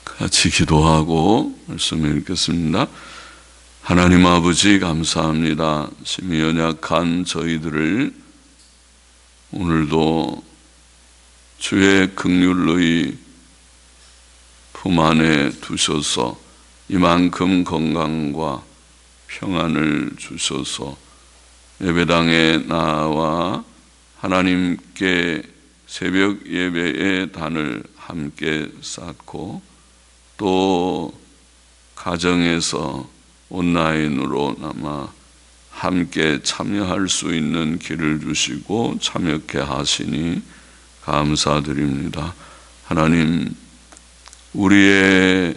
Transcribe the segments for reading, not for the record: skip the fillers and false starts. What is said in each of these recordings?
같이 기도하고 말씀을 읽겠습니다. 하나님 아버지 감사합니다. 심히 연약한 저희들을 오늘도 주의 긍휼의 품 안에 두셔서 이만큼 건강과 평안을 주셔서 예배당에 나와 하나님께 새벽 예배의 단을 함께 쌓고 또 가정에서 온라인으로나마 함께 참여할 수 있는 길을 주시고 참여케 하시니 감사드립니다. 하나님, 우리의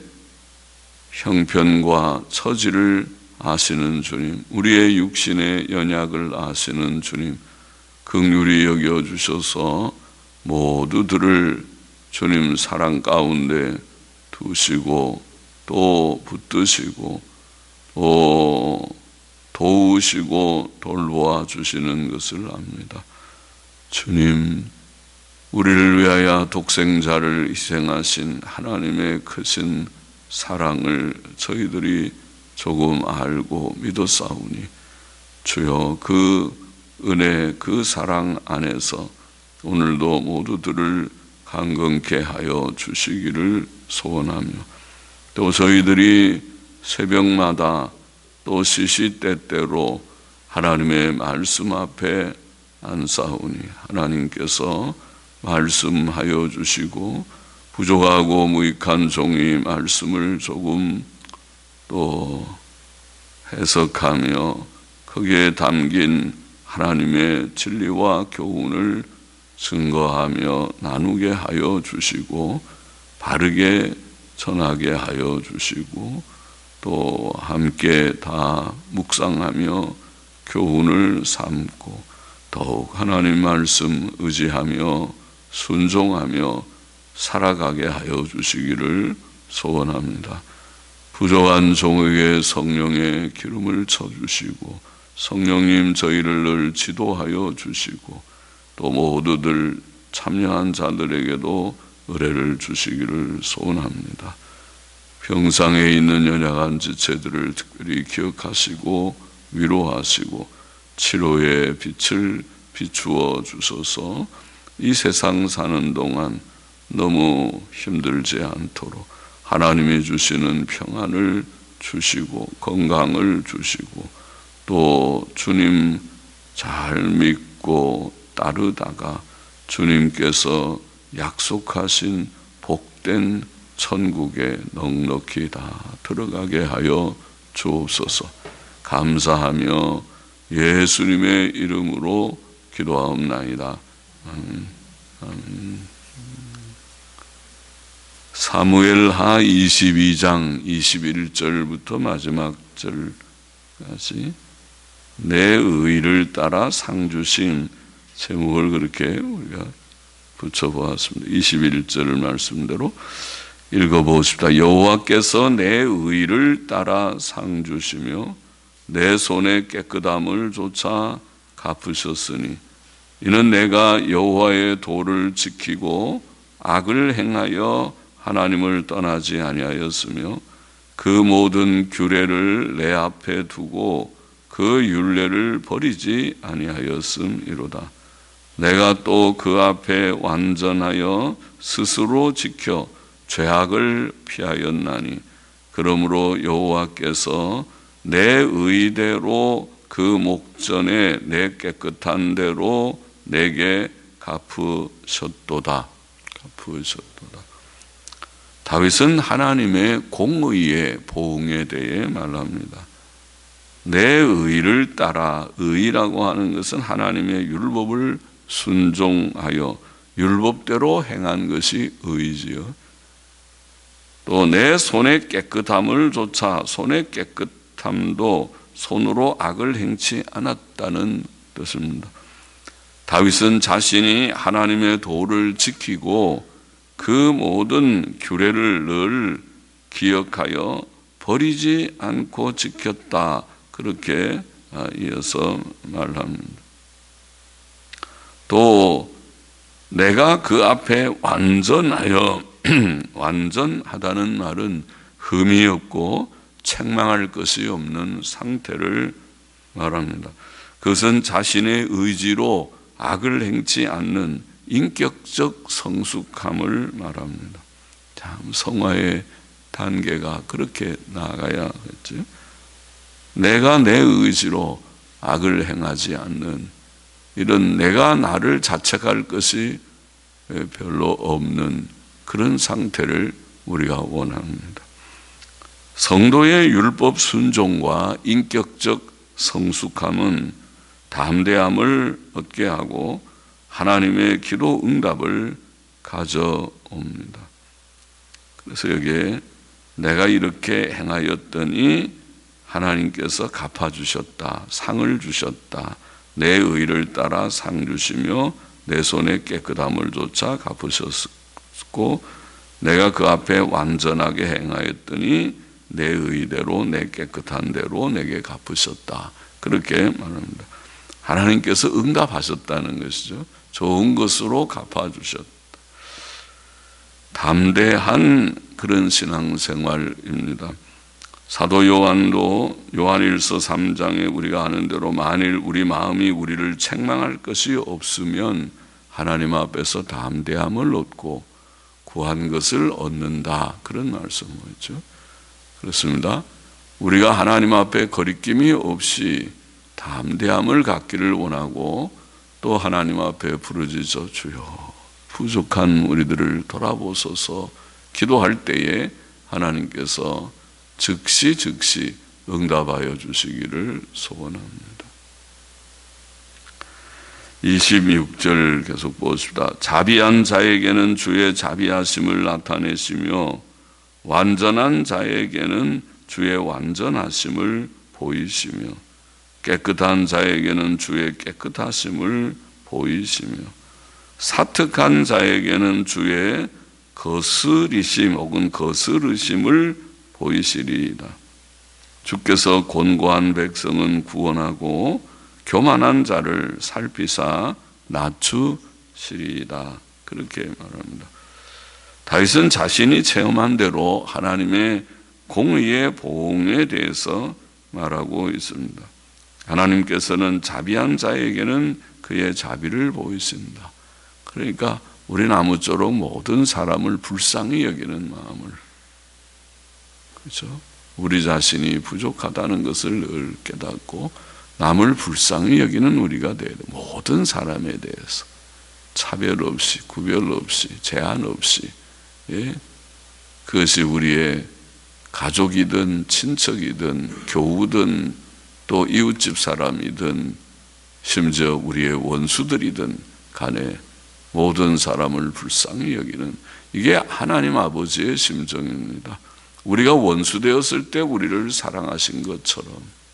형편과 처지를 아시는 주님, 우리의 육신의 연약을 아시는 주님, 긍휼히 여겨주셔서 모두들을 주님 사랑 가운데 두시고 또 붙드시고 또 도우시고 돌보아 주시는 것을 압니다. 주님, 우리를 위하여 독생자를 희생하신 하나님의 크신 사랑을 저희들이 조금 알고 믿었사오니 주여 그 은혜, 그 사랑 안에서 오늘도 모두들을 강건케 하여 주시기를 소원하며 또 저희들이 새벽마다 또 시시때때로 하나님의 말씀 앞에 앉사오니 하나님께서 말씀하여 주시고 부족하고 무익한 종이 말씀을 조금 또 해석하며 거기에 담긴 하나님의 진리와 교훈을 증거하며 나누게 하여 주시고 바르게 전하게 하여 주시고 또 함께 다 묵상하며 교훈을 삼고 더욱 하나님 말씀 의지하며 순종하며 살아가게 하여 주시기를 소원합니다. 부족한 종에게 성령의 기름을 쳐주시고 성령님 저희를 늘 지도하여 주시고 또 모두들 참여한 자들에게도 은혜를 주시기를 소원합니다. 병상에 있는 연약한 지체들을 특별히 기억하시고 위로하시고 치료의 빛을 비추어 주셔서 이 세상 사는 동안 너무 힘들지 않도록 하나님이 주시는 평안을 주시고 건강을 주시고 또 주님 잘 믿고 따르다가 주님께서 약속하신 복된 천국에 넉넉히 다 들어가게 하여 주옵소서. 감사하며 예수님의 이름으로 기도하옵나이다. 아멘. 사무엘하 22장 21절부터 마지막 절까지 내 의를 따라 상주심 제목을 그렇게 우리가 붙여보았습니다. 21절 말씀대로 읽어보십시다. 여호와께서 내 의를 따라 상 주시며 내 손의 깨끗함을 조차 갚으셨으니 이는 내가 여호와의 도를 지키고 악을 행하여 하나님을 떠나지 아니하였으며 그 모든 규례를 내 앞에 두고 그 율례를 버리지 아니하였음이로다. 내가 또 그 앞에 완전하여 스스로 지켜 죄악을 피하였나니 그러므로 여호와께서 내 의대로 그 목전에 내 깨끗한 대로 내게 갚으셨도다. 다윗은 하나님의 공의의 보응에 대해 말합니다. 내 의를 따라, 의라고 하는 것은 하나님의 율법을 순종하여 율법대로 행한 것이 의지요. 또 내 손의 깨끗함을 조차, 손의 깨끗함도 손으로 악을 행치 않았다는 뜻입니다. 다윗은 자신이 하나님의 도를 지키고 그 모든 규례를 늘 기억하여 버리지 않고 지켰다. 그렇게 이어서 말합니다. 또 내가 그 앞에 완전하여 완전하다는 말은 흠이 없고 책망할 것이 없는 상태를 말합니다. 그것은 자신의 의지로 악을 행치 않는 인격적 성숙함을 말합니다. 참 성화의 단계가 그렇게 나아가야겠죠. 내가 내 의지로 악을 행하지 않는 이런 내가 나를 자책할 것이 별로 없는 그런 상태를 우리가 원합니다. 성도의 율법 순종과 인격적 성숙함은 담대함을 얻게 하고 하나님의 기도 응답을 가져옵니다. 그래서 여기에 내가 이렇게 행하였더니 하나님께서 갚아주셨다, 상을 주셨다, 내 의를 따라 상 주시며 내 손에 깨끗함을 조차 갚으셨고 내가 그 앞에 완전하게 행하였더니 내 의대로 내 깨끗한 대로 내게 갚으셨다. 그렇게 말합니다. 하나님께서 응답하셨다는 것이죠. 좋은 것으로 갚아주셨다. 담대한 그런 신앙생활입니다. 사도 요한도 요한일서 3장에 우리가 아는 대로 만일 우리 마음이 우리를 책망할 것이 없으면 하나님 앞에서 담대함을 얻고 구한 것을 얻는다. 그런 말씀을 했죠. 그렇습니다. 우리가 하나님 앞에 거리낌이 없이 담대함을 갖기를 원하고 또 하나님 앞에 부르짖어 주여 부족한 우리들을 돌아보소서 기도할 때에 하나님께서 즉시 응답하여 주시기를 소원합니다. 26절 계속 보십시다. 자비한 자에게는 주의 자비하심을 나타내시며 완전한 자에게는 주의 완전하심을 보이시며 깨끗한 자에게는 주의 깨끗하심을 보이시며 사특한 자에게는 주의 거스리심 혹은 거스르심을 보이시리이다. 주께서 곤고한 백성은 구원하고 교만한 자를 살피사 낮추시리이다. 그렇게 말합니다. 다윗은 자신이 체험한 대로 하나님의 공의의 보응에 대해서 말하고 있습니다. 하나님께서는 자비한 자에게는 그의 자비를 보이신다. 그러니까 우리는 아무쪼록 모든 사람을 불쌍히 여기는 마음을, 그렇죠? 우리 자신이 부족하다는 것을 늘 깨닫고 남을 불쌍히 여기는 우리가 돼야 돼. 모든 사람에 대해서 차별 없이 구별 없이 제한 없이, 예? 그것이 우리의 가족이든 친척이든 교우든 또 이웃집 사람이든 심지어 우리의 원수들이든 간에 모든 사람을 불쌍히 여기는, 이게 하나님 아버지의 심정입니다. 우리가 원수되었을 때 우리를 사랑하신 것처럼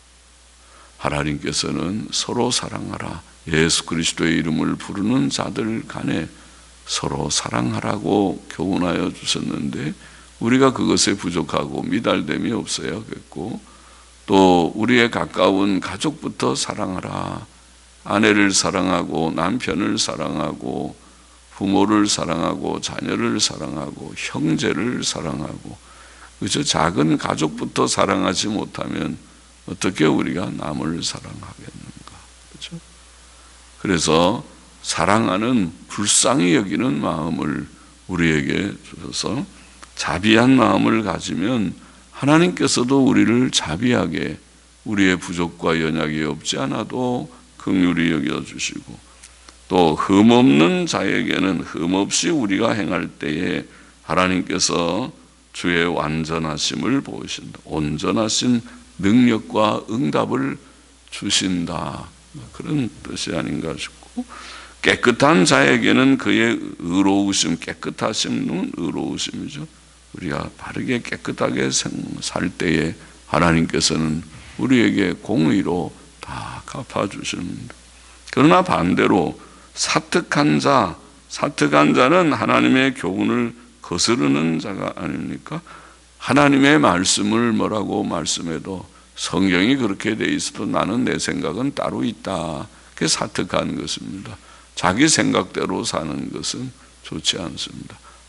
하나님께서는 서로 사랑하라, 예수 그리스도의 이름을 부르는 자들 간에 서로 사랑하라고 교훈하여 주셨는데 우리가 그것에 부족하고 미달됨이 없어야겠고, 또 우리의 가까운 가족부터 사랑하라, 아내를 사랑하고 남편을 사랑하고 부모를 사랑하고 자녀를 사랑하고 형제를 사랑하고, 그저 작은 가족부터 사랑하지 못하면 어떻게 우리가 남을 사랑하겠는가? 그렇죠? 그래서 사랑하는 불쌍히 여기는 마음을 우리에게 주셔서 자비한 마음을 가지면 하나님께서도 우리를 자비하게 우리의 부족과 연약이 없지 않아도 긍휼히 여겨주시고, 또 흠없는 자에게는 흠없이 우리가 행할 때에 하나님께서 주의 완전하심을 보이신다. 온전하신 능력과 응답을 주신다. 그런 뜻이 아닌가 싶고, 깨끗한 자에게는 그의 의로우심, 깨끗하심은 의로우심이죠. 우리가 바르게 깨끗하게 살 때에 하나님께서는 우리에게 공의로 다 갚아주십니다. 그러나 반대로 사특한 자는 하나님의 교훈을 거스르는 자가 아닙니까? 하나님의 말씀을 뭐라고 말씀해도 성경이 그렇게 돼 있어도 나는 내 생각은 따로 있다. 그게 사특한 것입니다. 자기 생각대로 사는 것은 좋지 않습니다.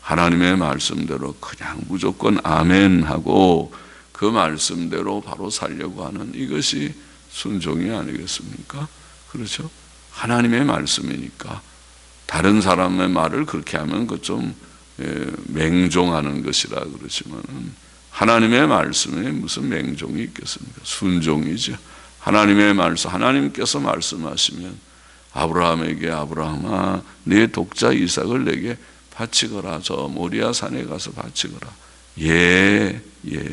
하나님의 말씀대로 그냥 무조건 아멘 하고 그 말씀대로 바로 살려고 하는 이것이 순종이 아니겠습니까? 그렇죠? 하나님의 말씀이니까 다른 사람의 말을 그렇게 하면 그 좀 맹종하는 것이라 그러지만 하나님의 말씀에 무슨 맹종이 있겠습니까? 순종이죠. 하나님의 말씀, 하나님께서 말씀하시면 아브라함에게 아브라함아 네 독자 이삭을 내게 바치거라. 저 모리아 산에 가서 바치거라. 예.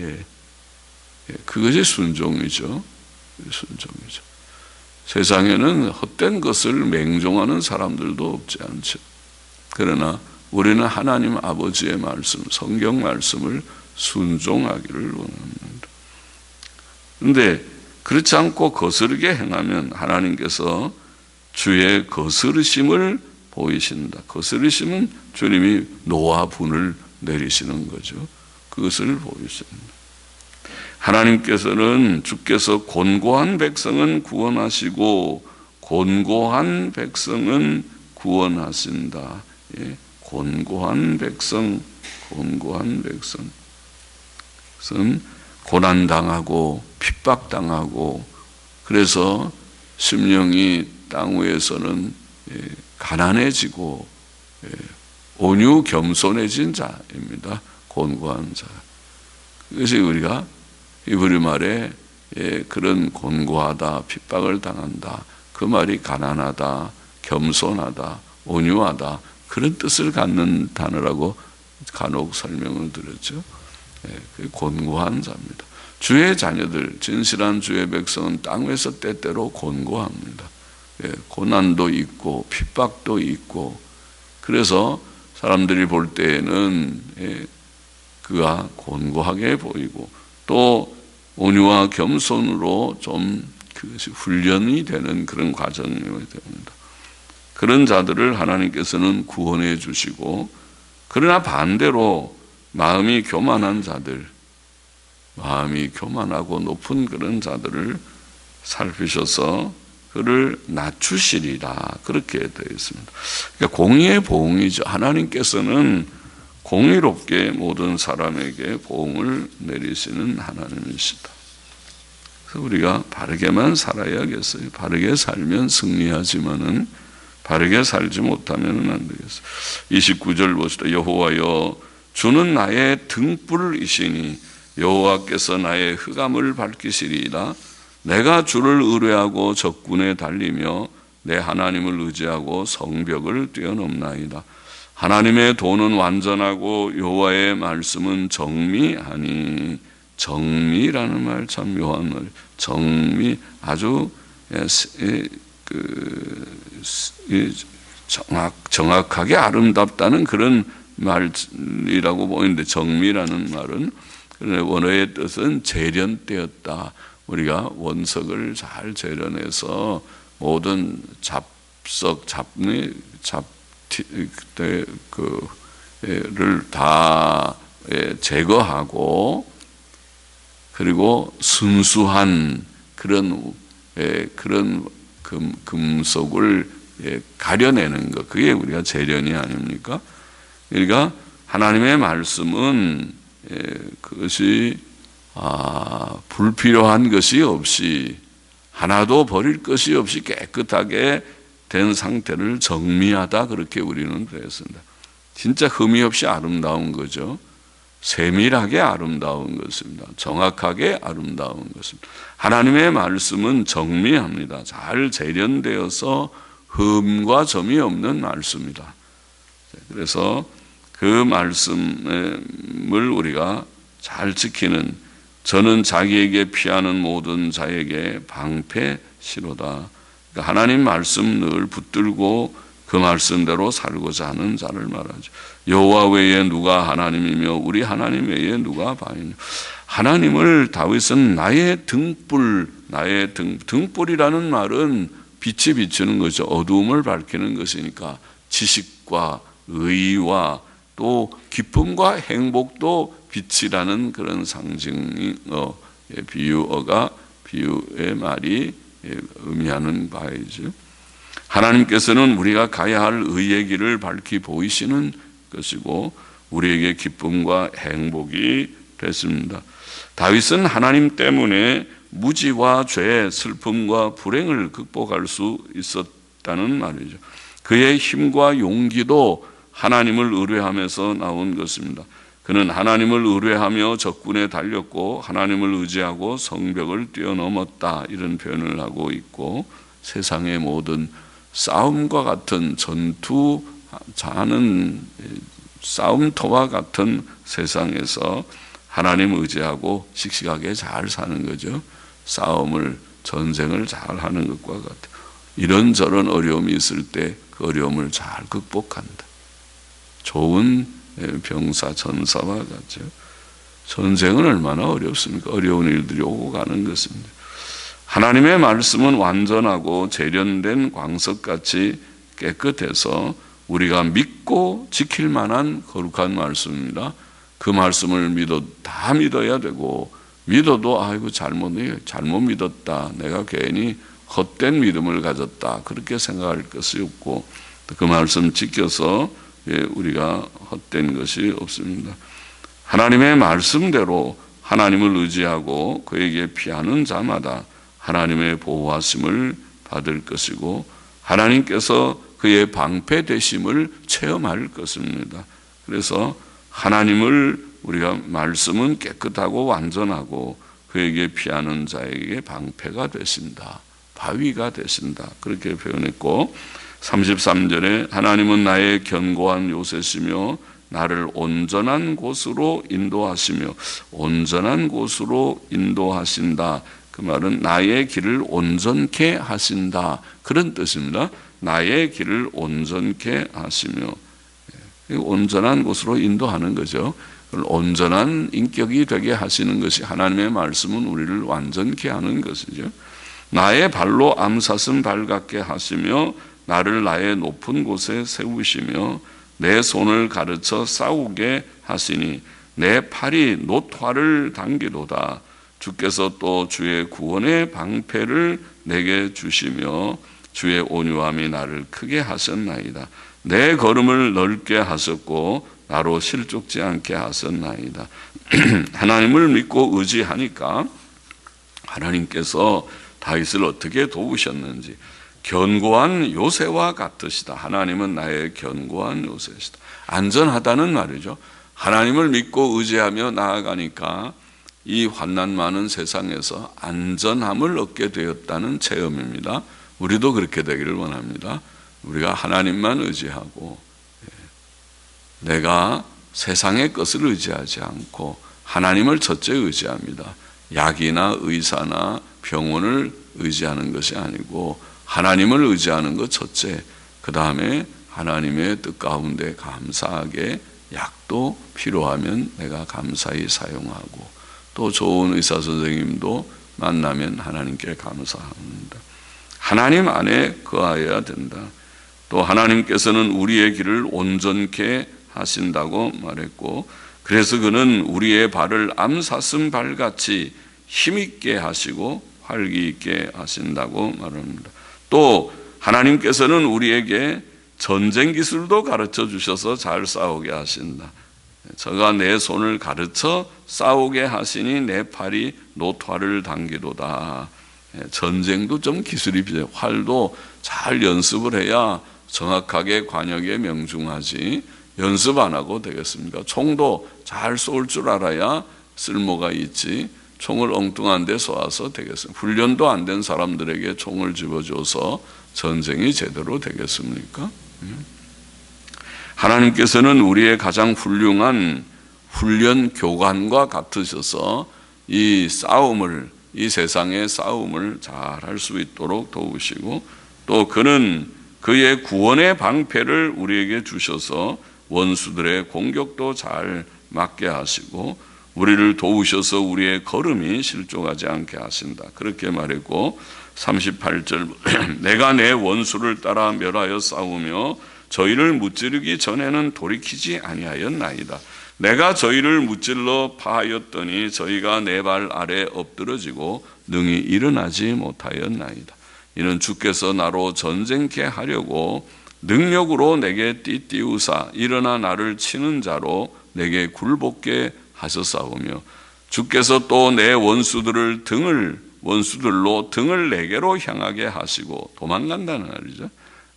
그것이 순종이죠. 순종이죠. 세상에는 헛된 것을 맹종하는 사람들도 없지 않죠. 그러나 우리는 하나님 아버지의 말씀, 성경 말씀을 순종하기를 원합니다. 그런데 그렇지 않고 거스르게 행하면 하나님께서 주의 거스르심을 보이신다. 거스르심은 주님이 노와 분을 내리시는 거죠. 그것을 보이십니다. 하나님께서는 주께서 곤고한 백성은 구원하시고 곤고한 백성은 구원하신다. 예, 곤고한 백성은 고난당하고 핍박당하고 그래서 심령이 땅 위에서는 가난해지고 온유 겸손해진 자입니다. 곤고한 자. 그것이 우리가 히브리 말에 그런 곤고하다, 핍박을 당한다, 그 말이 가난하다, 겸손하다, 온유하다 그런 뜻을 갖는 단어라고 간혹 설명을 드렸죠. 곤고한 자입니다. 주의 자녀들, 진실한 주의 백성은 땅 위에서 때때로 곤고합니다. 고난도 있고 핍박도 있고 그래서 사람들이 볼 때에는 그가 곤고하게 보이고 또 온유와 겸손으로 좀 그것이 훈련이 되는 그런 과정이 됩니다. 그런 자들을 하나님께서는 구원해 주시고 그러나 반대로 마음이 교만한 자들, 마음이 교만하고 높은 그런 자들을 살피셔서 그를 낮추시리라 그렇게 되어 있습니다. 그러니까 공의의 보응이죠. 하나님께서는 공의롭게 모든 사람에게 보응을 내리시는 하나님이시다. 그래서 우리가 바르게만 살아야겠어요. 바르게 살면 승리하지만은 바르게 살지 못하면 안 되겠어요. 29절 보시다. 여호와여 주는 나의 등불이시니 여호와께서 나의 흑암을 밝히시리이다. 내가 주를 의뢰하고 적군에 달리며 내 하나님을 의지하고 성벽을 뛰어넘나이다. 하나님의 도는 완전하고 여호와의 말씀은 정미하니 정미라는 말 참 묘한 말. 정미 아주 정확하게 아름답다는 그런 말이라고 보이는데 정미라는 말은 원어의 뜻은 재련되었다. 우리가 원석을 잘 재련해서 모든 잡석, 잡내, 를 다 제거하고 그리고 순수한 그런 금속을 가려내는 것, 그게 우리가 재련이 아닙니까? 그러니까 하나님의 말씀은 그것이 불필요한 것이 없이 하나도 버릴 것이 없이 깨끗하게 된 상태를 정미하다 그렇게 우리는 그랬습니다. 진짜 흠이 없이 아름다운 거죠. 세밀하게 아름다운 것입니다. 정확하게 아름다운 것입니다. 하나님의 말씀은 정미합니다. 잘 재련되어서 흠과 점이 없는 말씀이다. 그래서 그 말씀을 우리가 잘 지키는 저는 자기에게 피하는 모든 자에게 방패시로다. 그러니까 하나님 말씀 늘 붙들고 그 말씀대로 살고자 하는 자를 말하죠. 여호와 외에 누가 하나님이며 우리 하나님 외에 누가 바이냐. 하나님을 다윗은 나의 등불, 나의 등불이라는 말은 빛이 비추는 거죠. 어두움을 밝히는 것이니까 지식과 의와 또 기쁨과 행복도 빛이라는 그런 상징이 비유의 말이 의미하는 바이죠. 하나님께서는 우리가 가야 할 의의 길을 밝히 보이시는 것이고 우리에게 기쁨과 행복이 됐습니다. 다윗은 하나님 때문에 무지와 죄, 슬픔과 불행을 극복할 수 있었다는 말이죠. 그의 힘과 용기도 하나님을 의뢰하면서 나온 것입니다. 그는 하나님을 의뢰하며 적군에 달렸고 하나님을 의지하고 성벽을 뛰어넘었다, 이런 표현을 하고 있고, 세상의 모든 싸움과 같은 전투하는 싸움터와 같은 세상에서 하나님 의지하고 씩씩하게 잘 사는 거죠. 싸움을, 전쟁을 잘 하는 것과 같아요. 이런저런 어려움이 있을 때 그 어려움을 잘 극복한다. 좋은 병사, 전사와 같죠. 전쟁은 얼마나 어렵습니까? 어려운 일들이 오고 가는 것입니다. 하나님의 말씀은 완전하고 재련된 광석같이 깨끗해서 우리가 믿고 지킬 만한 거룩한 말씀입니다. 그 말씀을 다 믿어야 되고, 믿어도 아이고 잘못 믿었다, 내가 괜히 헛된 믿음을 가졌다, 그렇게 생각할 것이 없고, 그 말씀 지켜서 우리가 헛된 것이 없습니다. 하나님의 말씀대로 하나님을 의지하고 그에게 피하는 자마다 하나님의 보호하심을 받을 것이고, 하나님께서 그의 방패 되심을 체험할 것입니다. 그래서 하나님을 우리가, 말씀은 깨끗하고 완전하고 그에게 피하는 자에게 방패가 되신다, 바위가 되신다, 그렇게 표현했고, 33절에 하나님은 나의 견고한 요새시며 나를 온전한 곳으로 인도하시며, 온전한 곳으로 인도하신다, 그 말은 나의 길을 온전케 하신다, 그런 뜻입니다. 나의 길을 온전케 하시며, 온전한 곳으로 인도하는 거죠. 온전한 인격이 되게 하시는 것이, 하나님의 말씀은 우리를 완전케 하는 것이죠. 나의 발로 암사슴 발 같게 하시며 나를 나의 높은 곳에 세우시며 내 손을 가르쳐 싸우게 하시니 내 팔이 놋화를 당기도다. 주께서 또 주의 구원의 방패를 내게 주시며 주의 온유함이 나를 크게 하셨나이다. 내 걸음을 넓게 하셨고 나로 실족지 않게 하셨나이다. 하나님을 믿고 의지하니까 하나님께서 다윗을 어떻게 도우셨는지, 견고한 요새와 같으시다. 하나님은 나의 견고한 요새시다. 안전하다는 말이죠. 하나님을 믿고 의지하며 나아가니까 이 환난 많은 세상에서 안전함을 얻게 되었다는 체험입니다. 우리도 그렇게 되기를 원합니다. 우리가 하나님만 의지하고, 내가 세상의 것을 의지하지 않고 하나님을 첫째 의지합니다. 약이나 의사나 병원을 의지하는 것이 아니고 하나님을 의지하는 것 첫째, 그 다음에 하나님의 뜻 가운데 감사하게, 약도 필요하면 내가 감사히 사용하고, 또 좋은 의사 선생님도 만나면 하나님께 감사합니다. 하나님 안에 거하여야 된다. 또 하나님께서는 우리의 길을 온전케 하신다고 말했고, 그래서 그는 우리의 발을 암사슴 발같이 힘있게 하시고 활기 있게 하신다고 말합니다. 또 하나님께서는 우리에게 전쟁 기술도 가르쳐 주셔서 잘 싸우게 하신다. 저가 내 손을 가르쳐 싸우게 하시니 내 팔이 놋화를 당기도다. 전쟁도 좀 기술이 필요해요. 활도 잘 연습을 해야 정확하게 관역에 명중하지, 연습 안 하고 되겠습니까? 총도 잘 쏠 줄 알아야 쓸모가 있지, 총을 엉뚱한 데 쏘아서 되겠습니까? 훈련도 안 된 사람들에게 총을 집어줘서 전쟁이 제대로 되겠습니까? 하나님께서는 우리의 가장 훌륭한 훈련 교관과 같으셔서 이 싸움을, 이 세상의 싸움을 잘 할 수 있도록 도우시고, 또 그는 그의 구원의 방패를 우리에게 주셔서 원수들의 공격도 잘 막게 하시고 우리를 도우셔서 우리의 걸음이 실족하지 않게 하신다, 그렇게 말했고, 38절 내가 내 원수를 따라 멸하여 싸우며 저희를 무찌르기 전에는 돌이키지 아니하였나이다. 내가 저희를 무찔러 파하였더니 저희가 내 발 아래 엎드러지고 능히 일어나지 못하였나이다. 이는 주께서 나로 전쟁케 하려고 능력으로 내게 띠띠우사 일어나 나를 치는 자로 내게 굴복게 하셨사오며 주께서 또 내 원수들로 등을 내게로 향하게 하시고 도망간다는 말이죠.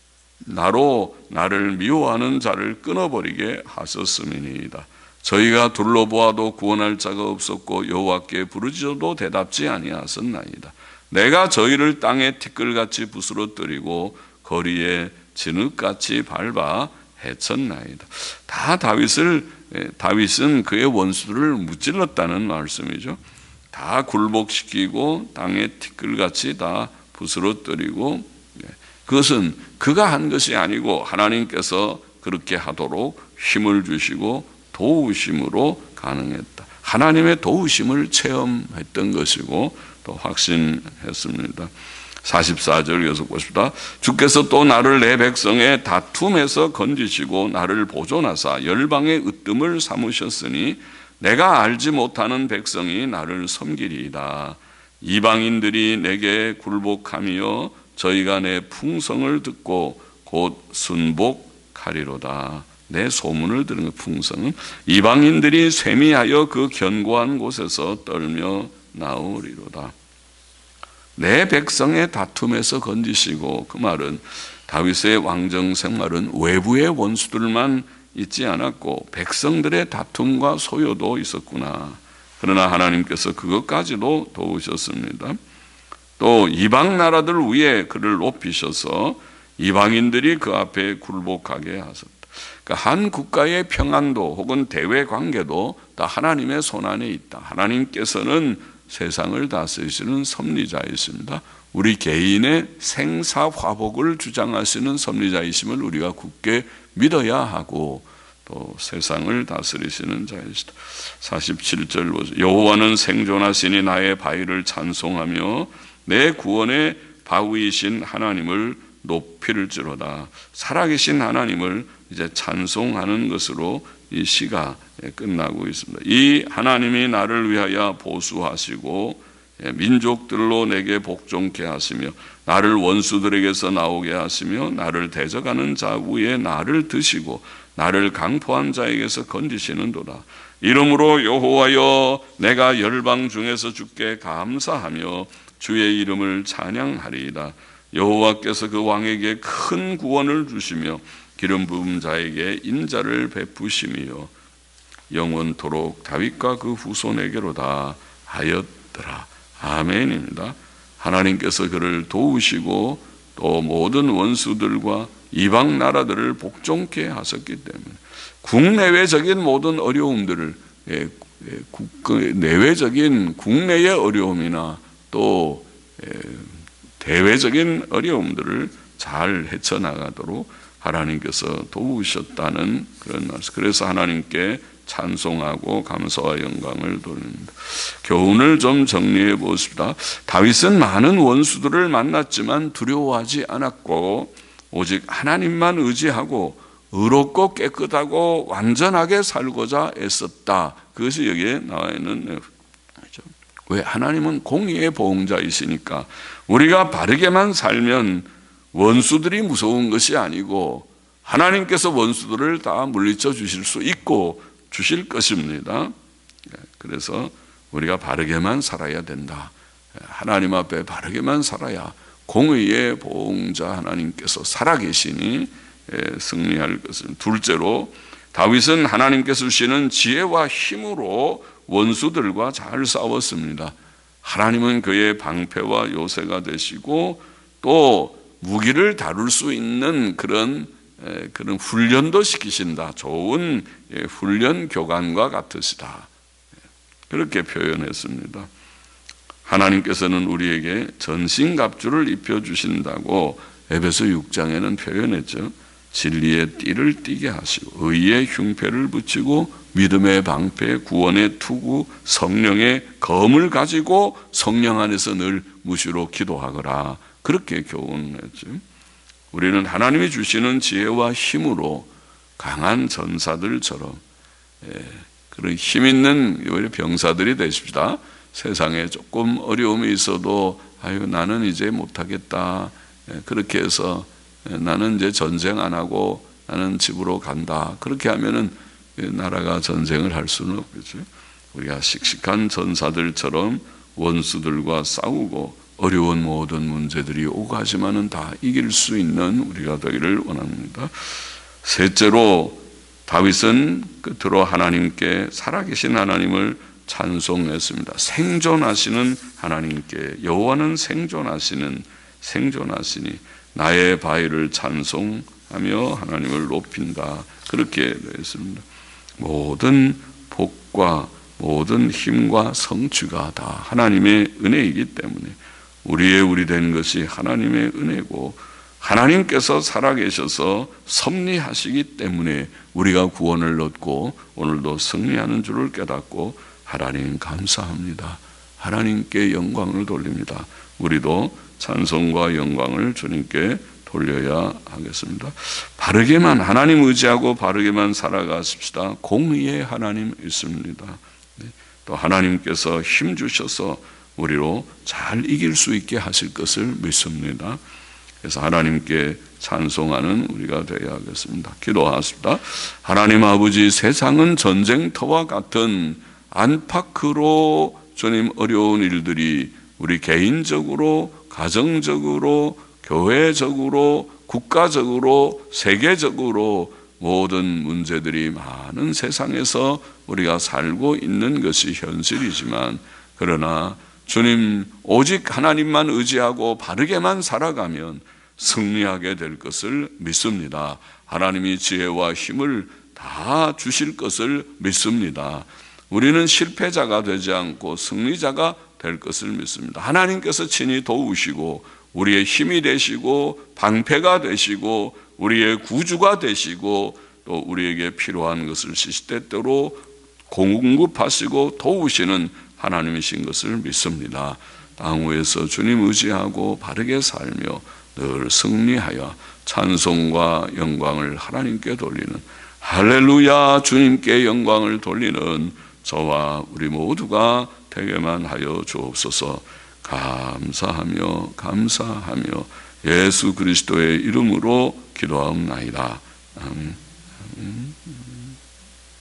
나로 나를 미워하는 자를 끊어버리게 하셨음이니이다. 저희가 둘러보아도 구원할 자가 없었고 여호와께 부르짖어도 대답지 아니하셨나이다. 내가 저희를 땅에 티끌같이 부스러뜨리고 거리에 진흙같이 밟아 해쳤나이다. 다 다윗은 그의 원수들을 무찔렀다는 말씀이죠. 다 굴복시키고 땅에 티끌같이 다 부스러뜨리고, 그것은 그가 한 것이 아니고 하나님께서 그렇게 하도록 힘을 주시고 도우심으로 가능했다. 하나님의 도우심을 체험했던 것이고 또 확신했습니다. 44절 계속 보십시다. 주께서 또 나를 내 백성의 다툼에서 건지시고 나를 보존하사 열방의 으뜸을 삼으셨으니 내가 알지 못하는 백성이 나를 섬기리이다. 이방인들이 내게 굴복하며 저희가 내 풍성을 듣고 곧 순복하리로다. 내 소문을 들은 그 풍성은 이방인들이 쇠미하여 그 견고한 곳에서 떨며 나오리로다. 내 백성의 다툼에서 건지시고, 그 말은 다윗의 왕정 생활은 외부의 원수들만 있지 않았고 백성들의 다툼과 소요도 있었구나. 그러나 하나님께서 그것까지도 도우셨습니다. 또 이방 나라들 위에 그를 높이셔서 이방인들이 그 앞에 굴복하게 하셨다. 그러니까 한 국가의 평안도 혹은 대외 관계도 다 하나님의 손안에 있다. 하나님께서는 세상을 다스리시는 섭리자이십니다. 우리 개인의 생사화복을 주장하시는 섭리자이심을 우리가 굳게 믿어야 하고 또 세상을 다스리시는 자이시다. 47절 보세요. 여호와는 생존하시니 나의 바위를 찬송하며 내 구원의 바위이신 하나님을 높일지로다. 살아계신 하나님을 이제 찬송하는 것으로 이 시가 끝나고 있습니다. 이 하나님이 나를 위하여 보수하시고 민족들로 내게 복종케 하시며 나를 원수들에게서 나오게 하시며 나를 대적하는 자 위에 나를 드시고 나를 강포한 자에게서 건지시는도다. 이름으로 여호와여 내가 열방 중에서 주께 감사하며 주의 이름을 찬양하리이다. 여호와께서 그 왕에게 큰 구원을 주시며 기름 부은 자에게 인자를 베푸시며 영원토록 다윗과 그 후손에게로다 하였더라. 아멘입니다. 하나님께서 그를 도우시고 또 모든 원수들과 이방 나라들을 복종케 하셨기 때문에 국내외적인 모든 어려움들을 내외적인 국내의 어려움이나 또 대외적인 어려움들을 잘 헤쳐나가도록 하나님께서 도우셨다는 그런 말씀. 그래서 하나님께 찬송하고 감사와 영광을 돌립니다. 교훈을 좀 정리해 보십시다. 다윗은 많은 원수들을 만났지만 두려워하지 않았고 오직 하나님만 의지하고 의롭고 깨끗하고 완전하게 살고자 애썼다. 그것이 여기에 나와 있는 내용이죠. 왜? 하나님은 공의의 보응자이시니까 우리가 바르게만 살면 원수들이 무서운 것이 아니고 하나님께서 원수들을 다 물리쳐 주실 수 있고 주실 것입니다. 그래서 우리가 바르게만 살아야 된다. 하나님 앞에 바르게만 살아야 공의의 보응자 하나님께서 살아계시니 승리할 것입니다. 둘째로 다윗은 하나님께서 주시는 지혜와 힘으로 원수들과 잘 싸웠습니다. 하나님은 그의 방패와 요새가 되시고 또 무기를 다룰 수 있는 그런 훈련도 시키신다. 좋은 훈련 교관과 같으시다. 그렇게 표현했습니다. 하나님께서는 우리에게 전신갑주를 입혀주신다고 에베소 6장에는 표현했죠. 진리의 띠를 띠게 하시고 의의 흉패를 붙이고 믿음의 방패, 구원의 투구, 성령의 검을 가지고 성령 안에서 늘 무시로 기도하거라. 그렇게 교훈했죠. 우리는 하나님이 주시는 지혜와 힘으로 강한 전사들처럼 그런 힘 있는 병사들이 되십시다. 세상에 조금 어려움이 있어도 나는 이제 못하겠다. 그렇게 해서 나는 이제 전쟁 안 하고 나는 집으로 간다. 그렇게 하면은 나라가 전쟁을 할 수는 없겠죠. 우리가 씩씩한 전사들처럼 원수들과 싸우고 어려운 모든 문제들이 오고 하지만은 다 이길 수 있는 우리가 되기를 원합니다. 셋째로 다윗은 끝으로 하나님께, 살아계신 하나님을 찬송했습니다. 생존하시는 하나님께, 여호와는 생존하시니 나의 바위를 찬송하며 하나님을 높인다. 그렇게 되었습니다. 모든 복과 모든 힘과 성취가 다 하나님의 은혜이기 때문에 우리 된 것이 하나님의 은혜고, 하나님께서 살아계셔서 섭리하시기 때문에 우리가 구원을 얻고 오늘도 승리하는 줄을 깨닫고 하나님 감사합니다. 하나님께 영광을 돌립니다. 우리도 찬송과 영광을 주님께 돌려야 하겠습니다. 바르게만, 하나님 의지하고 바르게만 살아가십시다. 공의의 하나님 있습니다. 또 하나님께서 힘 주셔서 우리로 잘 이길 수 있게 하실 것을 믿습니다. 그래서 하나님께 찬송하는 우리가 되어야 하겠습니다. 기도하십시다. 하나님 아버지, 세상은 전쟁터와 같은 안팎으로 주님 어려운 일들이 우리 개인적으로, 가정적으로, 교회적으로, 국가적으로, 세계적으로 모든 문제들이 많은 세상에서 우리가 살고 있는 것이 현실이지만, 그러나 주님 오직 하나님만 의지하고 바르게만 살아가면 승리하게 될 것을 믿습니다. 하나님이 지혜와 힘을 다 주실 것을 믿습니다. 우리는 실패자가 되지 않고 승리자가 될 것을 믿습니다. 하나님께서 친히 도우시고 우리의 힘이 되시고 방패가 되시고 우리의 구주가 되시고 또 우리에게 필요한 것을 시시때때로 공급하시고 도우시는 하나님이신 것을 믿습니다. 땅 위에서 주님 의지하고 바르게 살며 늘 승리하여 찬송과 영광을 하나님께 돌리는, 할렐루야 주님께 영광을 돌리는 저와 우리 모두가 되게만 하여 주옵소서. 감사하며 예수 그리스도의 이름으로 기도하옵나이다. 아멘.